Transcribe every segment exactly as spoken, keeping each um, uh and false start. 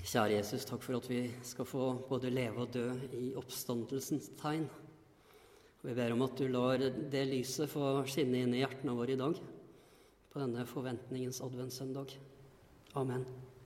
Kjære Jesus, takk for at vi skal få både leve og dø i oppstandelsens tegn. Vi ber om at du lar det lyset få skinne inn i hjertene våre i dag, på denne forventningens adventssøndag. Amen.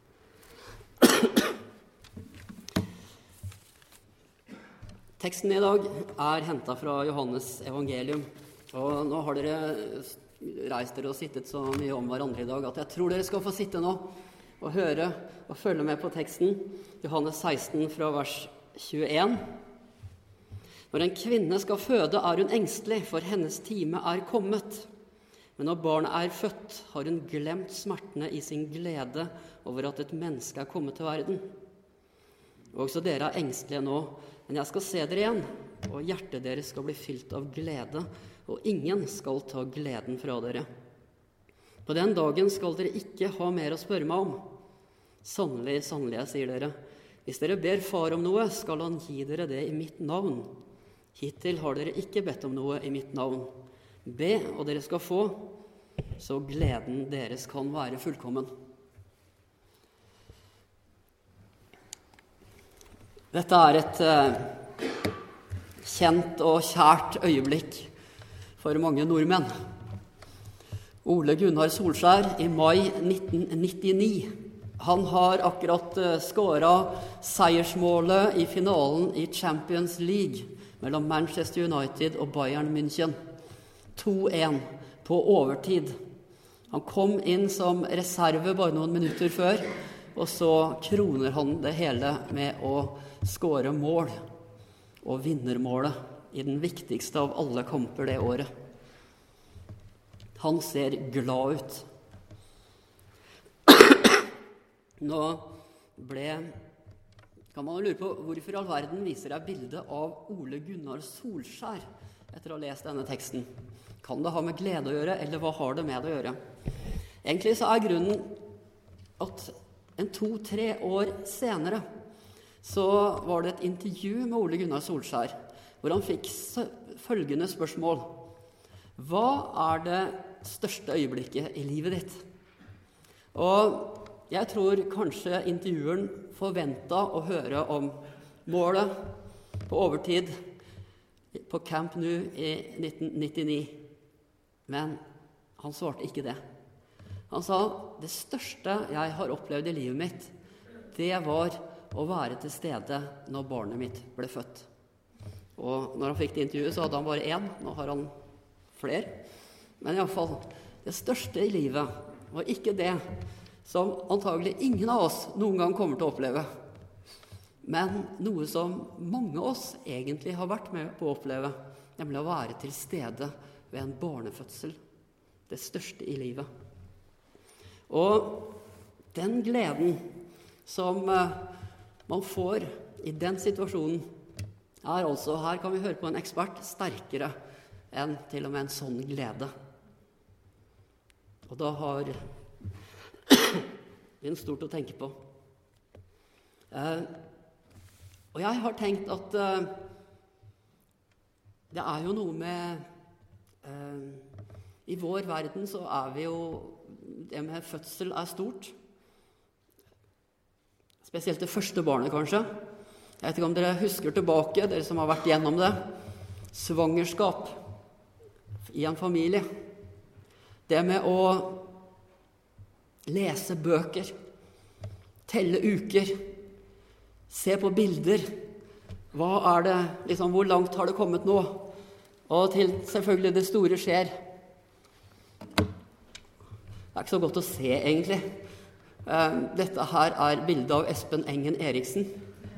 Teksten i dag er hentet fra Johannes evangelium, og nå har dere reist dere og sittet så mye om hverandre i dag, at jeg tror dere skal få sitte nå og høre og følge med på teksten. Johannes seksten fra vers tjueen. Når en kvinne skal føde, er hun engstelig, for hennes time er kommet. Men når barnet er født, har hun glemt smertene i sin glede over at et menneske er kommet til verden. Og også dere er engstelige nå, men jeg skal se dere igjen, og hjertet deres skal bli fylt av glede, og ingen skal ta gleden fra dere. På den dagen skal dere ikke ha mer å spørre meg om. Sannelig, sannelig, jeg sier dere, hvis dere ber far om noe, skal han gi dere det i mitt navn. Hittil har dere ikke bedt om noe i mitt navn. Be, og dere skal få, så gleden deres kan være fullkommen. Dette er et eh, kjent og kjært øyeblikk for mange nordmenn. Ole Gunnar Solskjær i mai nitten nittini. Han har akkurat skåret seiersmålet i finalen i Champions League mellom Manchester United og Bayern München. to én på overtid. Han kom inn som reserve bare noen minutter før, og så kroner han det hele med å skåre mål og vinnermålet i den viktigste av alle kamper det året. Han ser glad ut. Nå ble, kan man lure på hvorfor all verden viser deg bildet av Ole Gunnar Solskjær etter å ha lest denne teksten. Kan det ha med glede å gjøre, eller hva har det med det å gjøre? Egentlig så er grunnen at en to-tre år senere så var det et intervju med Ole Gunnar Solskjær, hvor han fikk følgende spørsmål. Hva er det største øyeblikket i livet ditt? Og jeg tror kanskje intervjueren forventet å høre om målet på overtid på Camp Nou i nitten nittini. Men han svarte ikke det. Han sa, det største jeg har opplevd i livet mitt, det var å være til stede når barnet mitt ble født. Og når han fikk det intervjuet, så hadde han bare én. Nå har han flere. Men i alle fall, det største i livet var ikke det som antagelig ingen av oss noen gang kommer til å oppleve. Men noe som mange av oss egentlig har vært med på å oppleve, nemlig å være til stede ved en barnefødsel. Det største i livet. Og den gleden som man får i den situasjonen, er altså, her kan vi høre på en ekspert, sterkere enn til og med en sånn glede. Og da har det er stort å tenke på. Eh, og jeg har tenkt at eh, det er jo noe med eh, i vår verden så er vi jo det med fødsel er stort. Spesielt det første barnet kanskje. Jeg vet ikke om dere husker tilbake, dere som har vært gjennom det. Svangerskap i en familie. Det med å lese bøker, telle uker, se på bilder. Hva er det, liksom, hvor langt har det kommet nå? Og til selvfølgelig det store skjer. Det er ikke så godt å se, egentlig. Dette her er bildet av Espen Engen Eriksen.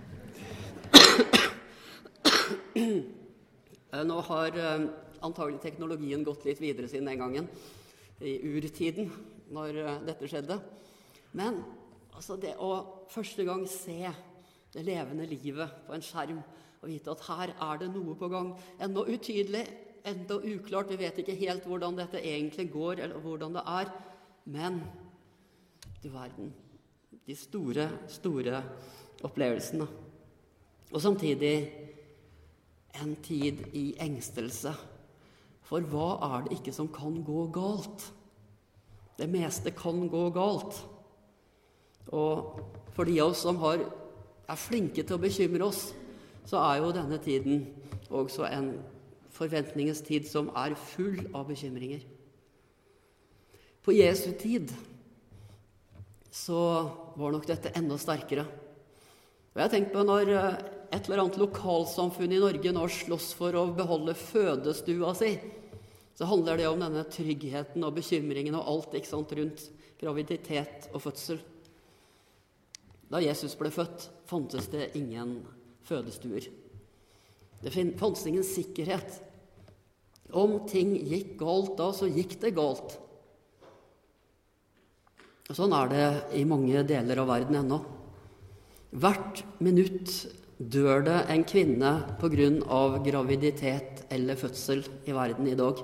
Nå har antagelig teknologien gått litt videre siden den gangen, i urtiden, når dette skjedde. Men altså det å første gang se det levende livet på en skjerm, og vite at her er det noe på gang, enda utydelig, enda uklart, vi vet ikke helt hvordan dette egentlig går, eller hvordan det er, men du verden, de store, store opplevelsene. Og samtidig en tid i engstelse, for hva er det ikke som kan gå galt? Det meste kan gå galt. Og for de av oss som har, er flinke til å bekymre oss, så er jo denne tiden også en forventningens tid som er full av bekymringer. På Jesu tid så var nok dette enda sterkere. Og jeg tenker på når et eller annet lokalsamfunn i Norge nå slåss for å beholde fødestua si, så handler det om denne tryggheten og bekymringen og alt, ikke sant, rundt graviditet og fødsel. Da Jesus ble født, fantes det ingen fødestuer. Det fantes ingen sikkerhet. Om ting gikk galt da, så gikk det galt. Og sånn er det i mange deler av verden ennå. Hvert minutt dør det en kvinne på grunn av graviditet eller fødsel i verden i dag.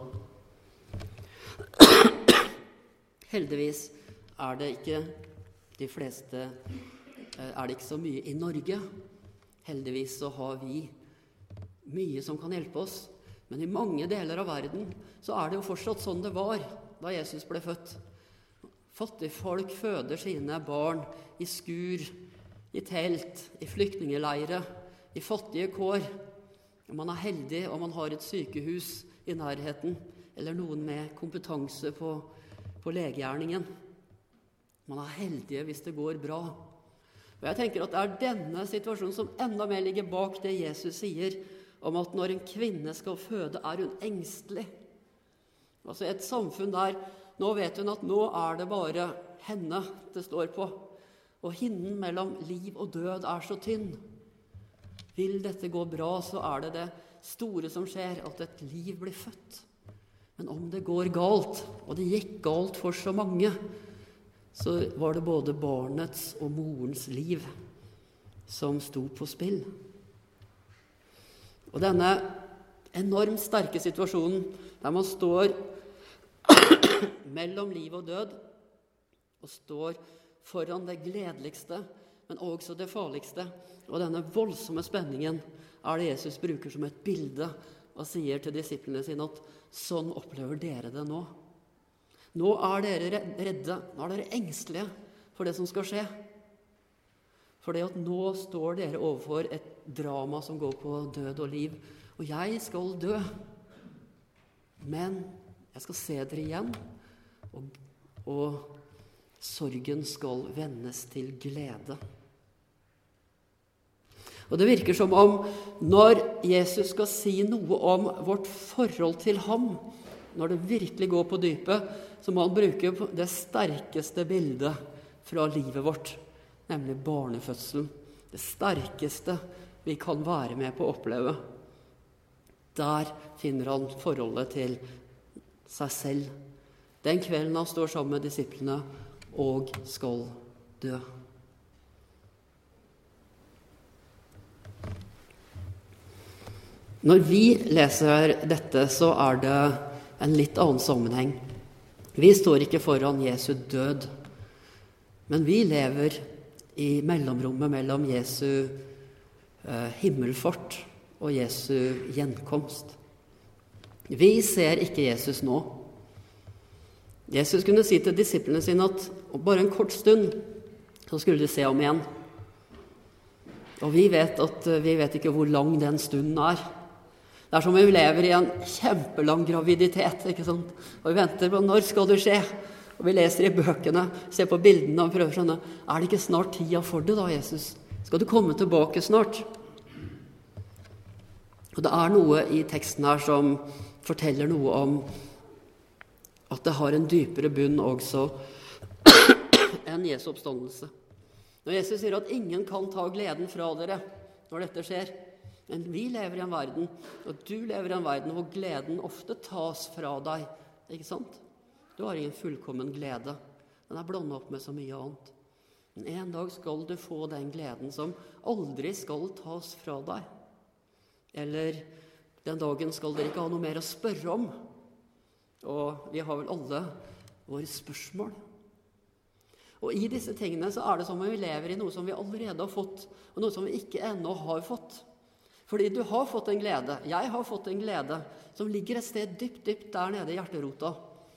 Heldigvis er det ikke de fleste, er det ikke så mye i Norge. Heldigvis så har vi mye som kan hjelpe oss. Men i mange deler av verden så er det jo fortsatt sånn det var da Jesus ble født. Fattigfolk føder sine barn i skur, i telt, i flyktningeleire, i fattige kår. Om man er heldig og man har et sykehus i nærheten, eller noen med kompetanse på, på legegjerningen. Man er heldig hvis det går bra. Og jeg tenker at det er denne situasjonen som enda mer ligger bak det Jesus sier om at når en kvinne skal føde, er hun engstelig. Altså et samfunn der nå vet hun at nå er det bare henne det står på, og hinnen mellom liv og død er så tynn. Vil dette gå bra, så er det det store som skjer, at et liv blir født. Men om det går galt, og det gikk galt for så mange, så var det både barnets og morens liv som sto på spill. Og denne enormt sterke situasjonen, der man står mellom liv og død, og står foran det gledeligste, men også det farligste. Og denne voldsomme spenningen er det Jesus bruker som et bilde, og sier til disiplene sine at sånn opplever dere det nå. Nå er dere redde, nå er dere engstelige for det som skal skje. For det at nå står dere overfor et drama som går på død og liv. Og jeg skal dø, men jeg skal se dere igjen, og, og sorgen skal vendes til glede. Og det virker som om når Jesus skal si noe om vårt forhold til ham, når det virkelig går på dypet, så må han bruke det sterkeste bildet fra livet vårt, nemlig barnefødselen. Det sterkeste vi kan være med på å oppleve. Der finner han forholdet til seg selv. Den kvelden han står sammen med disiplene og skal dø. Når vi leser dette, så er det en litt annen sammenheng. Vi står ikke foran Jesu død, men vi lever i mellomrommet mellom Jesu eh, himmelfart og Jesu gjenkomst. Vi ser ikke Jesus nå. Jesus kunne si til disiplene sine at bare en kort stund så skulle de se ham igjen. Og vi vet at vi vet ikke hvor lang den stunden er. Det er som om vi lever i en kjempelang graviditet, ikke sant? Og vi venter på når skal det skje? Og vi leser i bøkene, ser på bildene og prøver å skjønne, er det ikke snart tida for det da, Jesus? Skal du komme tilbake snart? Og det er noe i teksten her som forteller noe om at det har en dypere bunn også enn Jesu oppstandelse. Når Jesus sier at ingen kan ta gleden fra dere når dette skjer, men vi lever i en verden, og du lever i en verden hvor gleden ofte tas fra deg, ikke sant? Du har ingen fullkommen glede. Den er blandet opp med så mye annet. Men en dag skal du få den gleden som aldri skal tas fra deg. Eller den dagen skal dere ikke ha noe mer å spørre om. Og vi har vel alle våre spørsmål. Og i disse tingene så er det som om vi lever i noe som vi allerede har fått, og noe som vi ikke ennå har fått. Fordi du har fått en glede, jeg har fått en glede, som ligger et sted dypt, dypt der nede i hjerterota.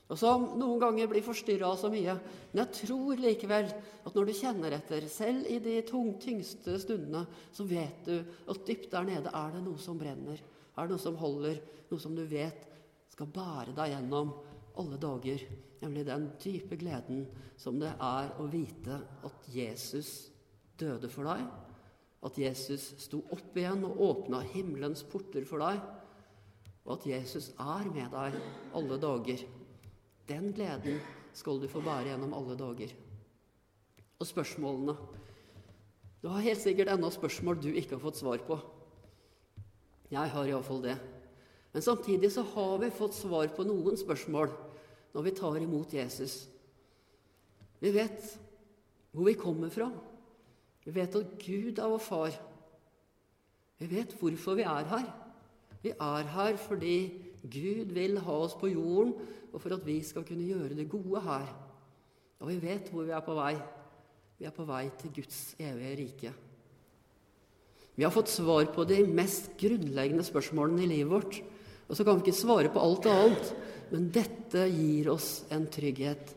og som noen ganger blir forstyrret av så mye. Men jeg tror likevel at når du kjenner etter, selv i de tung, tyngste stundene, så vet du at dypt der nede er det noe som brenner, er det noe som holder, noe som du vet skal bære deg gjennom alle dager, nemlig den dype gleden som det er å vite at Jesus døde for deg, at Jesus sto opp igjen og åpnet himmelens porter for deg, og at Jesus er med deg alle dager. Den gleden skal du få bære gjennom alle dager. Og spørsmålene. Du har helt sikkert enda spørsmål du ikke har fått svar på. Jeg har i hvert fall det. Men samtidig så har vi fått svar på noen spørsmål når vi tar imot Jesus. Vi vet hvor vi kommer fra. Vi vet at Gud er vår far. Vi vet hvorfor vi er her. Vi er her fordi Gud vil ha oss på jorden, og for at vi skal kunne gjøre det gode her. Og vi vet hvor vi er på vei. Vi er på vei til Guds evige rike. Vi har fått svar på de mest grunnleggende spørsmålene i livet vårt. Og så kan vi ikke svare på alt annet, men dette gir oss en trygghet.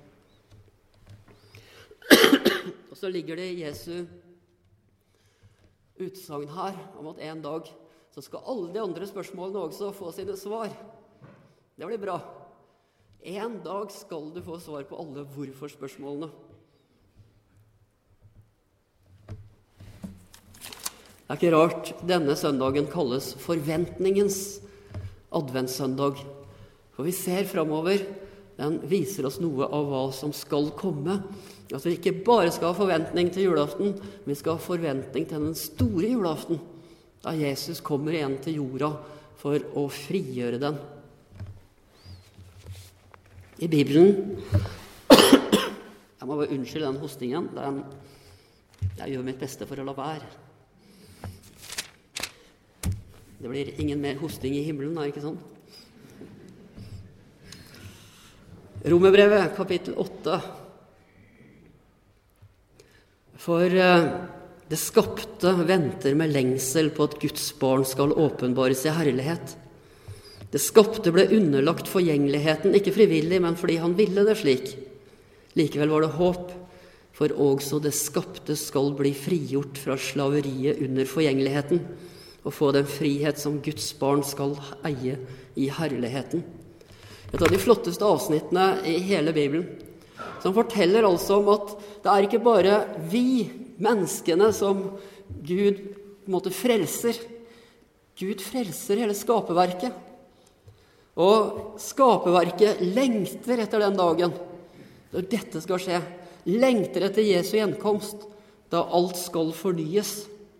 Og så ligger det i Jesu utsagn her om at en dag så skal alle de andre spørsmålene også få sine svar. Det blir bra. En dag skal du få svar på alle hvorfor-spørsmålene. Det er ikke rart denne søndagen kalles forventningens adventssøndag. For vi ser fremover, den viser oss noe av hva som skal komme. At vi ikke bare skal ha forventning til julaften, men vi skal ha forventning til den store julaften, da Jesus kommer igjen til jorda for å frigjøre den. I Bibelen, jeg må bare unnskylde den hostingen, den, jeg gjør mitt beste for å la være. Det blir ingen mer hosting i himmelen, er det ikke sånn? Romerbrevet, kapittel åtte. For det skapte venter med lengsel på at Guds barn skal åpenbares i herlighet. Det skapte ble underlagt forgjengeligheten, ikke frivillig, men fordi han ville det slik. Likevel var det håp, for også det skapte skal bli frigjort fra slaveriet under forgjengeligheten, og få den frihet som Guds barn skal eie i herligheten. Et av de flotteste avsnittene i hele Bibelen, som forteller altså om at det er ikke bare vi, menneskene, som Gud på en måte frelser. Gud frelser hele skaperverket. Og skaperverket lengter etter den dagen når dette skal skje. Lengter etter Jesu gjenkomst, da alt skal fornyes.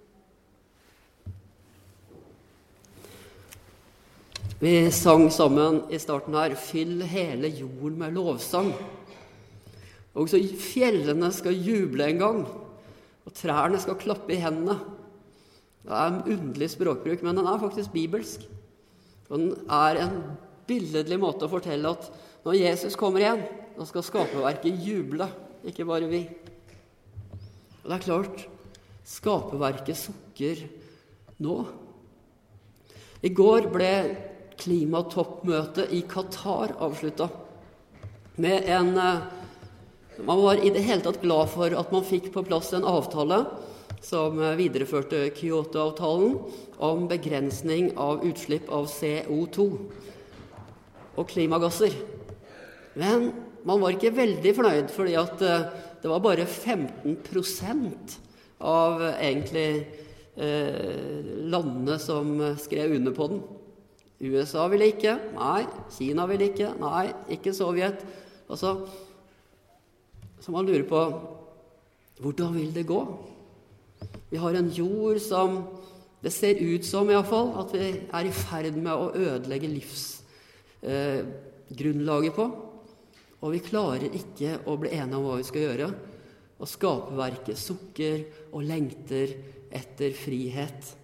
Vi sang sammen i starten her, fyll hele jorden med lovsang. Og så fjellene skal juble en gang, og trærne skal klappe i hendene. Det er en underlig språkbruk, men den er faktisk bibelsk. Og den er en billedlig måte å fortelle at når Jesus kommer igjen, da skal skaperverket juble, ikke bare vi. Og det er klart, skaperverket sukker nå. I går ble klimatoppmøtet i Qatar avsluttet med en man var i det hele tatt glad for at man fikk på plass en avtale som videreførte Kyoto-avtalen om begrensning av utslipp av C O to og klimagasser. Men man var ikke veldig fornøyd, fordi at det var bare femten prosent av egentlig eh, landene som skrev under på den. U S A ville ikke, nei. Kina ville ikke, nei. Ikke Sovjet. Altså, så man lurer på, hvordan vil det gå? Vi har en jord som, det ser ut som i hvert fall, at vi er i ferd med å ødelegge livsgrunnlaget eh, på. Og vi klarer ikke å bli enige om hva vi skal gjøre. Og skaperverket sukker og lengter etter frihet.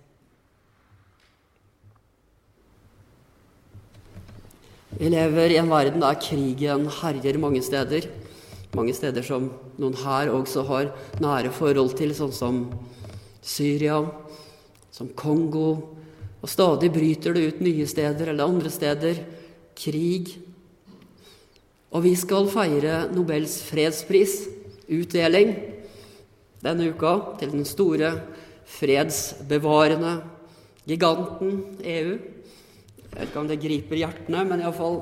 Vi lever i en verden der krigen herjer mange steder. Mange steder som noen her også har nære forhold til, sånn som Syria, som Kongo. Og stadig bryter det ut nye steder eller andre steder. Krig. Og vi skal feire Nobels fredspris, utdeling, denne uka til den store fredsbevarende giganten E U. Jeg vet ikke om det griper hjertene, men i alle fall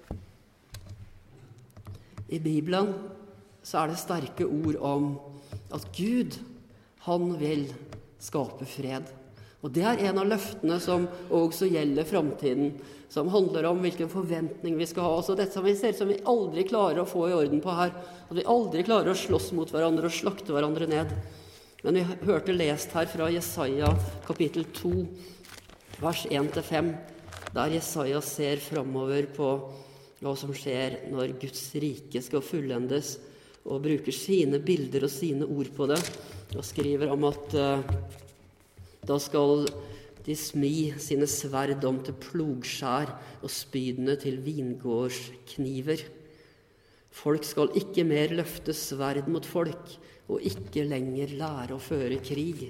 i Bibelen så er det sterke ord om at Gud, han vil skape fred. Og det er en av løftene som også gjelder fremtiden, som handler om hvilken forventning vi skal ha. Altså dette som vi ser som vi aldri klarer å få i orden på her, at vi aldri klarer å slåss mot hverandre og slakte hverandre ned. Men vi hørte lest her fra Jesaja kapittel to, vers en til fem, der Jesaja ser fremover på hva som skjer når Guds rike skal fullendes, og bruker sine bilder og sine ord på det, og skriver om at uh, da skal de smi sine sverd om til plogskjær og spydene til vingårdskniver. Folk skal ikke mer løfte sverd mot folk, og ikke lenger lære å føre krig.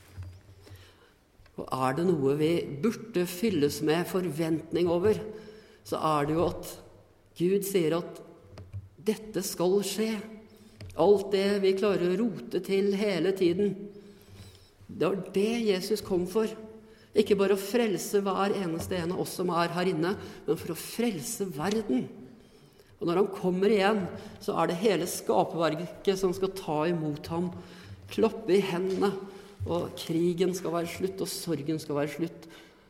Og er det noe vi burde fylles med forventning over, så er det jo at Gud sier at dette skal skje. Alt det vi klarer å rote til hele tiden. Det var det Jesus kom for. Ikke bare å frelse hver eneste en av oss som er her inne, men for å frelse verden. Og når han kommer igjen, så er det hele skaperverket som skal ta imot ham, kloppe i hendene, og krigen skal være slutt, og sorgen skal være slutt.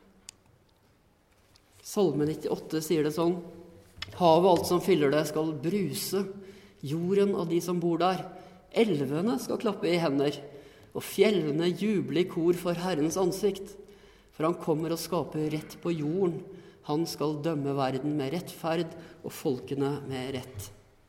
Salme nittiåtte sier det sånn: havet og alt som fyller det skal bruse, jorden og de som bor der. Elvene skal klappe i hender, og fjellene juble i kor for Herrens ansikt. For han kommer og skaper rett på jorden. Han skal dømme verden med rettferd, og folkene med rett.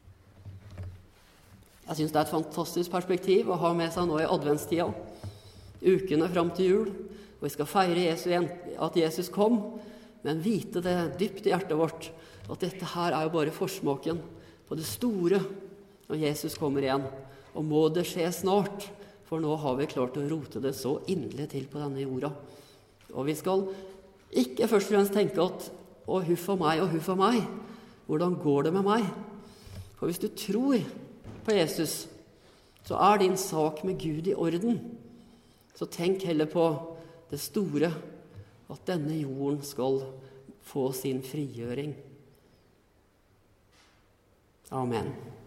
Jeg synes det er et fantastisk perspektiv å ha med seg nå i adventstida, ukene fram til jul, og vi skal feire Jesus, at Jesus kom, men vite det dypt i hjertet vårt, at dette her er jo bare forsmaken på det store når Jesus kommer igjen. Og må det skje snart, for nå har vi klart å rote det så inderlig til på denne jorda. Og vi skal ikke først og fremst tenke at å, huff a meg og huff a meg, hvordan går det med meg? For hvis du tror på Jesus, så er din sak med Gud i orden. Så tenk heller på det store, at denne jorden skal få sin frigjøring. Amen.